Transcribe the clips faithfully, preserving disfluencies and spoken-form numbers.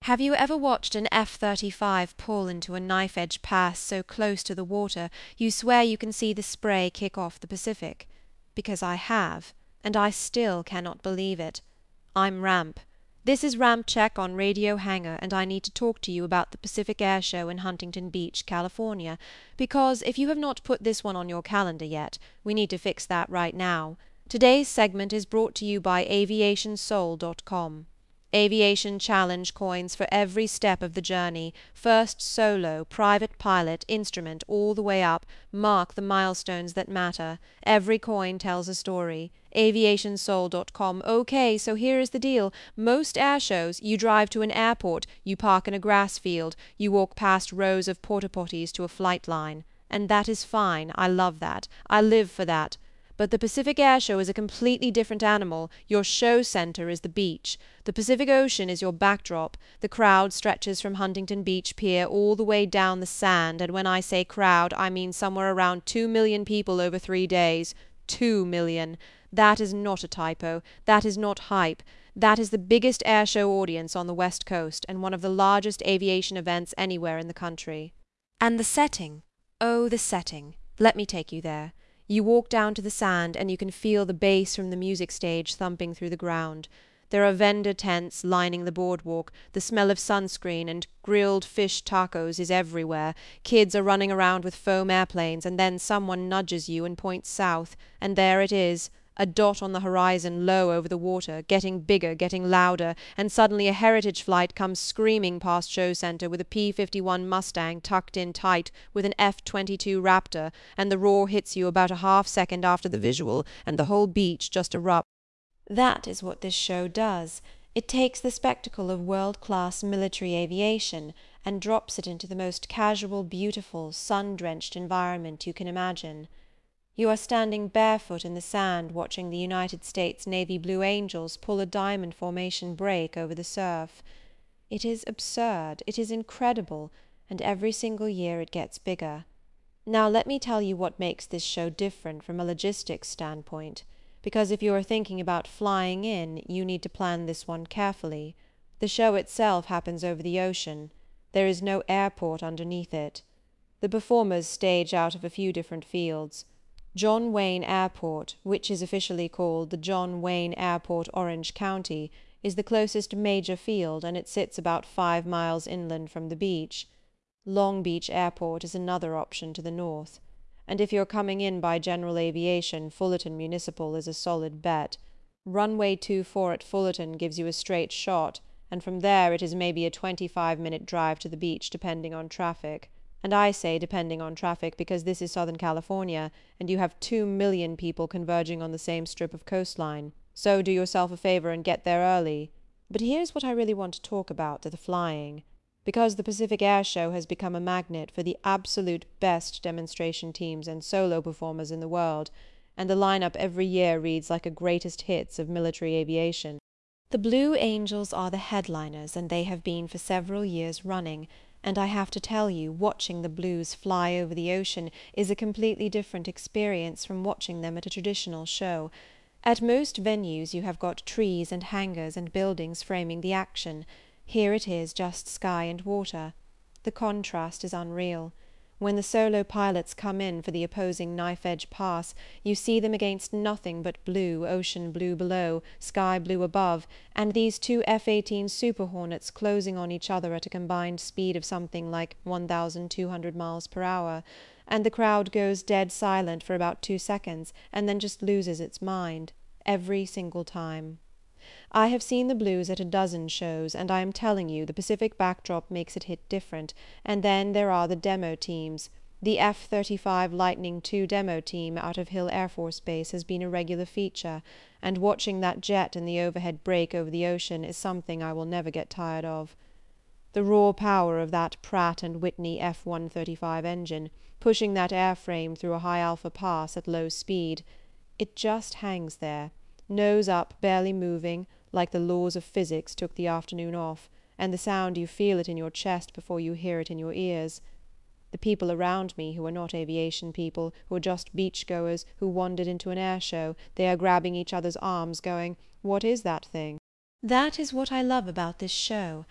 Have you ever watched an F thirty-five pull into a knife-edge pass so close to the water you swear you can see the spray kick off the Pacific? Because I have, and I still cannot believe it. I'm Ramp. This is Ramp Check on Radio Hangar, and I need to talk to you about the Pacific Air Show in Huntington Beach, California, because if you have not put this one on your calendar yet, we need to fix that right now. Today's segment is brought to you by aviation soul dot com. Aviation Challenge coins for every step of the journey, first solo, private pilot, instrument, all the way up, mark the milestones that matter. Every coin tells a story. aviation soul dot com. Okay, so here is the deal. Most air shows, you drive to an airport, you park in a grass field, you walk past rows of porta potties to a flight line. And that is fine. I love that. I live for that. But the Pacific Air Show is a completely different animal. Your show center is the beach. The Pacific Ocean is your backdrop. The crowd stretches from Huntington Beach Pier all the way down the sand, and when I say crowd, I mean somewhere around two million people over three days. Two million. That is not a typo. That is not hype. That is the biggest air show audience on the West Coast, and one of the largest aviation events anywhere in the country. And the setting. Oh, the setting. Let me take you there. You walk down to the sand, and you can feel the bass from the music stage thumping through the ground. There are vendor tents lining the boardwalk, the smell of sunscreen and grilled fish tacos is everywhere, kids are running around with foam airplanes, and then someone nudges you and points south, and there it is, a dot on the horizon low over the water, getting bigger, getting louder, and suddenly a heritage flight comes screaming past show center with a P fifty-one Mustang tucked in tight with an F twenty-two Raptor, and the roar hits you about a half second after the visual, and the whole beach just erupts. That is what this show does. It takes the spectacle of world-class military aviation and drops it into the most casual, beautiful, sun-drenched environment you can imagine. You are standing barefoot in the sand watching the United States Navy Blue Angels pull a diamond formation break over the surf. It is absurd, it is incredible, and every single year it gets bigger. Now let me tell you what makes this show different from a logistics standpoint, because if you are thinking about flying in, you need to plan this one carefully. The show itself happens over the ocean. There is no airport underneath it. The performers stage out of a few different fields. John Wayne Airport, which is officially called the John Wayne Airport, Orange County, is the closest major field, and it sits about five miles inland from the beach. Long Beach Airport is another option to the north. And if you're coming in by general aviation, Fullerton Municipal is a solid bet. Runway twenty-four at Fullerton gives you a straight shot, and from there it is maybe a twenty-five minute drive to the beach depending on traffic. And I say depending on traffic because this is Southern California, and you have two million people converging on the same strip of coastline. So do yourself a favor and get there early. But here's what I really want to talk about, the flying. Because the Pacific Air Show has become a magnet for the absolute best demonstration teams and solo performers in the world, and the lineup every year reads like a greatest hits of military aviation. The Blue Angels are the headliners, and they have been for several years running, and I have to tell you, watching the Blues fly over the ocean is a completely different experience from watching them at a traditional show. At most venues you have got trees and hangars and buildings framing the action. Here it is just sky and water. The contrast is unreal. When the solo pilots come in for the opposing knife-edge pass, you see them against nothing but blue, ocean blue below, sky blue above, and these two F eighteen Super Hornets closing on each other at a combined speed of something like one thousand two hundred miles per hour, and the crowd goes dead silent for about two seconds and then just loses its mind, every single time. I have seen the Blues at a dozen shows, and I am telling you the Pacific backdrop makes it hit different, and then there are the demo teams. The F thirty-five Lightning two demo team out of Hill Air Force Base has been a regular feature, and watching that jet in the overhead break over the ocean is something I will never get tired of. The raw power of that Pratt and Whitney F one thirty-five engine, pushing that airframe through a high alpha pass at low speed, it just hangs there, nose up, barely moving, like the laws of physics took the afternoon off, and the sound you feel it in your chest before you hear it in your ears. The people around me who are not aviation people, who are just beach-goers, who wandered into an air show, they are grabbing each other's arms, going, "What is that thing?" That is what I love about this show.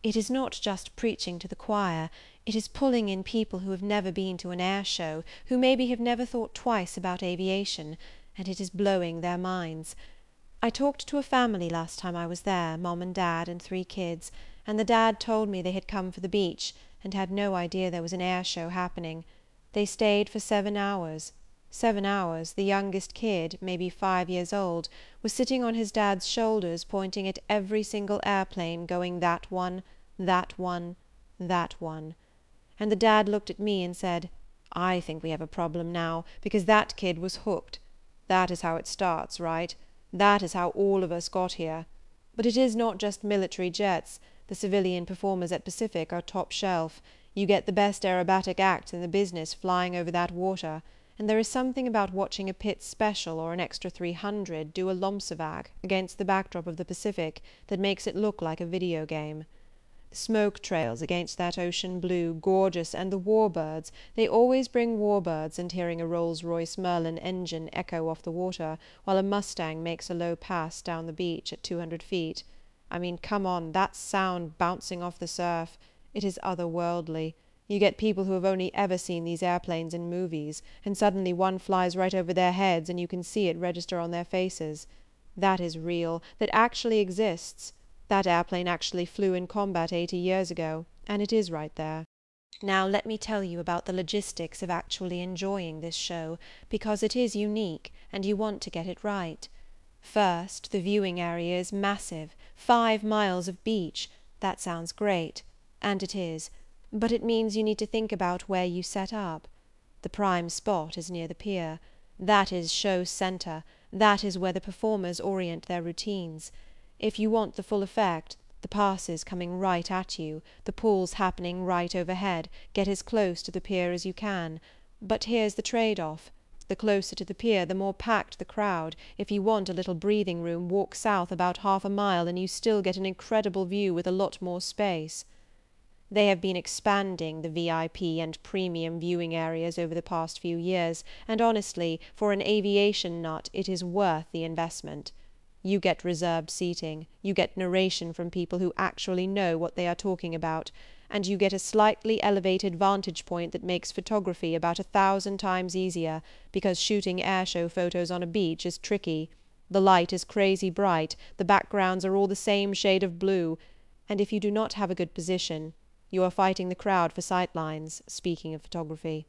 It is not just preaching to the choir, it is pulling in people who have never been to an air show, who maybe have never thought twice about aviation, and it is blowing their minds. I talked to a family last time I was there, Mom and Dad and three kids, and the dad told me they had come for the beach and had no idea there was an air show happening. They stayed for seven hours. Seven hours, the youngest kid, maybe five years old, was sitting on his dad's shoulders pointing at every single airplane going that one, that one, that one. And the dad looked at me and said, "I think we have a problem now, because that kid was hooked. That is how it starts, right? That is how all of us got here. But it is not just military jets. The civilian performers at Pacific are top shelf. You get the best aerobatic acts in the business flying over that water, and there is something about watching a Pitts Special or an Extra three hundred do a Lomsevag against the backdrop of the Pacific that makes it look like a video game. The smoke trails against that ocean blue, gorgeous, and the warbirds, they always bring warbirds, and hearing a Rolls-Royce Merlin engine echo off the water while a Mustang makes a low pass down the beach at two hundred feet. I mean, come on, that sound bouncing off the surf, it is otherworldly. You get people who have only ever seen these airplanes in movies, and suddenly one flies right over their heads and you can see it register on their faces. That is real, that actually exists. That airplane actually flew in combat eighty years ago, and it is right there. Now let me tell you about the logistics of actually enjoying this show, because it is unique, and you want to get it right. First, the viewing area is massive, five miles of beach. That sounds great, and it is, but it means you need to think about where you set up. The prime spot is near the pier. That is show center, that is where the performers orient their routines. If you want the full effect, the passes coming right at you, the pulls happening right overhead, get as close to the pier as you can. But here's the trade-off. The closer to the pier, the more packed the crowd. If you want a little breathing room, walk south about half a mile and you still get an incredible view with a lot more space. They have been expanding the V I P and premium viewing areas over the past few years, and honestly, for an aviation nut, it is worth the investment. You get reserved seating, you get narration from people who actually know what they are talking about, and you get a slightly elevated vantage point that makes photography about a thousand times easier, because shooting airshow photos on a beach is tricky. The light is crazy bright, the backgrounds are all the same shade of blue, and if you do not have a good position, you are fighting the crowd for sight lines, speaking of photography.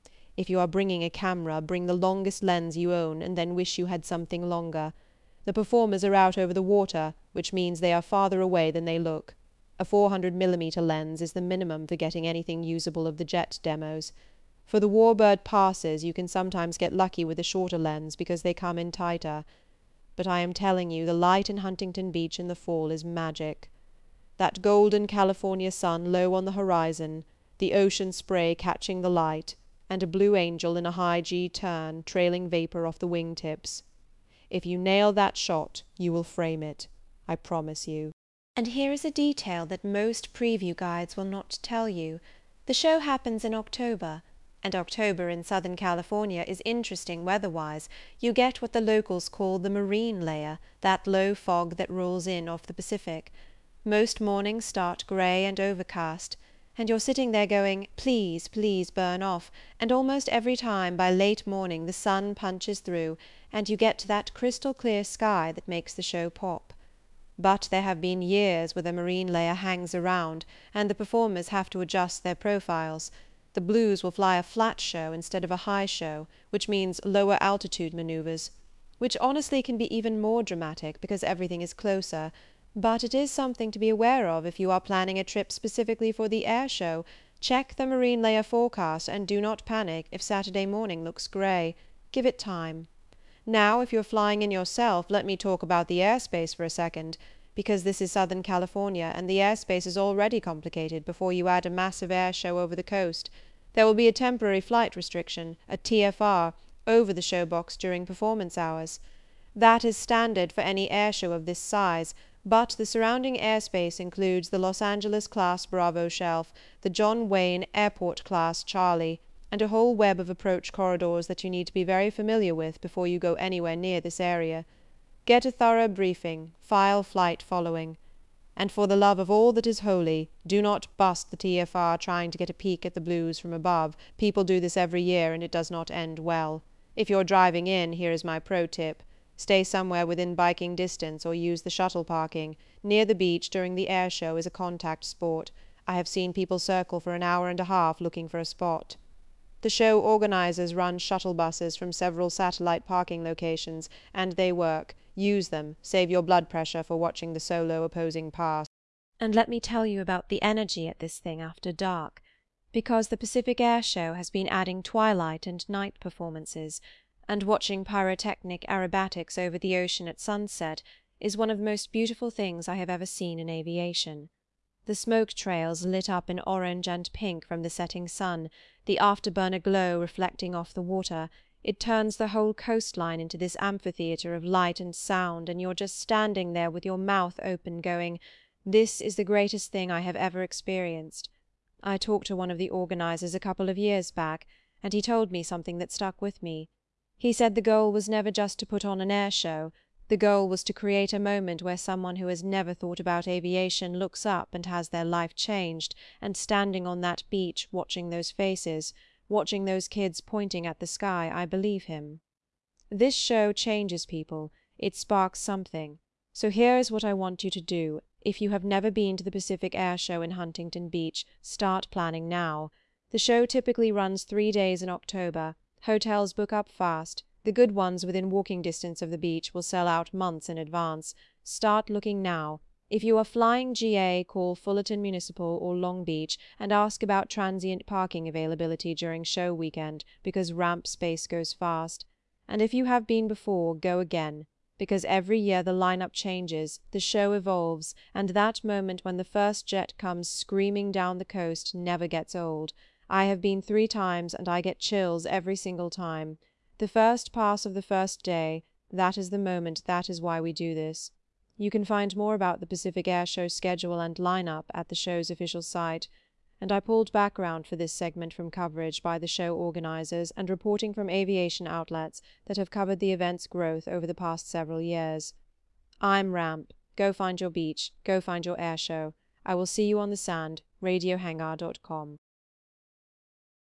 If you are bringing a camera, bring the longest lens you own, and then wish you had something longer. The performers are out over the water, which means they are farther away than they look. A four hundred millimeter lens is the minimum for getting anything usable of the jet demos. For the warbird passes you can sometimes get lucky with a shorter lens because they come in tighter. But I am telling you, the light in Huntington Beach in the fall is magic. That golden California sun low on the horizon, the ocean spray catching the light, and a Blue Angel in a high G turn, trailing vapor off the wingtips. If you nail that shot, you will frame it. I promise you. And here is a detail that most preview guides will not tell you. The show happens in October, and October in Southern California is interesting weather-wise. You get what the locals call the marine layer, that low fog that rolls in off the Pacific. Most mornings start grey and overcast, and you're sitting there going, please, please burn off, and almost every time by late morning the sun punches through, and you get to that crystal clear sky that makes the show pop. But there have been years where the marine layer hangs around, and the performers have to adjust their profiles. The Blues will fly a flat show instead of a high show, which means lower altitude manoeuvres, which honestly can be even more dramatic because everything is closer. But it is something to be aware of if you are planning a trip specifically for the air show. Check the marine layer forecast and do not panic if Saturday morning looks grey. Give it time. Now, if you're flying in yourself, let me talk about the airspace for a second, because this is Southern California and the airspace is already complicated before you add a massive air show over the coast. There will be a temporary flight restriction, a T F R, over the show box during performance hours. That is standard for any air show of this size, but the surrounding airspace includes the Los Angeles-class Bravo shelf, the John Wayne Airport-class Charlie, and a whole web of approach corridors that you need to be very familiar with before you go anywhere near this area. Get a thorough briefing, file flight following. And for the love of all that is holy, do not bust the T F R trying to get a peek at the blues from above. People do this every year, and it does not end well. If you're driving in, here is my pro tip. Stay somewhere within biking distance or use the shuttle parking. Near the beach during the air show is a contact sport. I have seen people circle for an hour and a half looking for a spot. The show organizers run shuttle buses from several satellite parking locations, and they work. Use them. Save your blood pressure for watching the solo opposing pass. And let me tell you about the energy at this thing after dark. Because the Pacific Air Show has been adding twilight and night performances, and watching pyrotechnic aerobatics over the ocean at sunset is one of the most beautiful things I have ever seen in aviation. The smoke trails lit up in orange and pink from the setting sun, the afterburner glow reflecting off the water, it turns the whole coastline into this amphitheatre of light and sound, and you're just standing there with your mouth open going, "This is the greatest thing I have ever experienced." I talked to one of the organisers a couple of years back, and he told me something that stuck with me. He said the goal was never just to put on an air show. The goal was to create a moment where someone who has never thought about aviation looks up and has their life changed, and standing on that beach, watching those faces, watching those kids pointing at the sky, I believe him. This show changes people, it sparks something. So here is what I want you to do. If you have never been to the Pacific Air Show in Huntington Beach, start planning now. The show typically runs three days in October. Hotels book up fast. The good ones within walking distance of the beach will sell out months in advance. Start looking now. If you are flying G A, call Fullerton Municipal or Long Beach and ask about transient parking availability during show weekend, because ramp space goes fast. And if you have been before, go again, because every year the lineup changes, the show evolves, and that moment when the first jet comes screaming down the coast never gets old. I have been three times, and I get chills every single time. The first pass of the first day, that is the moment, that is why we do this. You can find more about the Pacific Air Show schedule and lineup at the show's official site, and I pulled background for this segment from coverage by the show organizers and reporting from aviation outlets that have covered the event's growth over the past several years. I'm Ramp. Go find your beach. Go find your air show. I will see you on the sand. radio hangar dot com